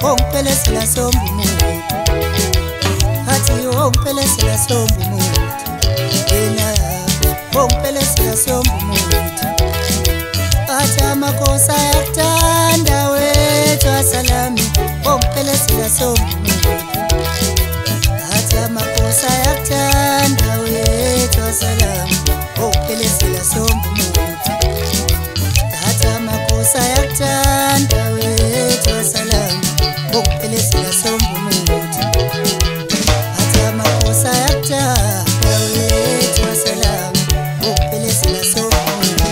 ongiphelezela sombu umuntu athi ongiphelezela sombu umuntu yena ongiphelezela sombu umuntu athi amakhosi ayakuthanda wethu asalami ongiphelezela sombu umuntu athi amakhosi ayakuthanda wethu asalami ongiphelezela sombu umuntu athi amakhosi ayakuthanda wethu asalami ongiphelezela sombu umuntu athi amakhosi ayakuthanda wethu asalami ongiphelezela sombu umuntu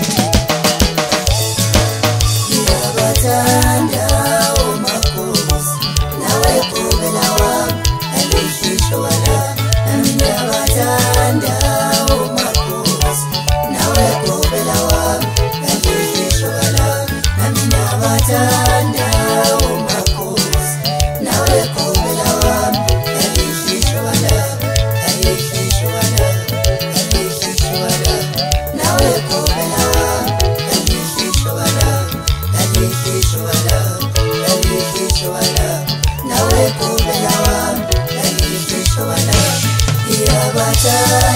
ngiyabathanda omakhosi nawe qhubela wami alihlisho wala nami ngiyabathanda omakhosi nawe qhubela wami alihlisho wala nami ngiyabathanda omakhosi nawe qhubela wami alihlisho wala alihlisho wala alihlisho wala nawe qhubela wami alihlisho wala alihlisho wala alihlisho wala nawe qhubela wami alihlisho wala ngiyabathanda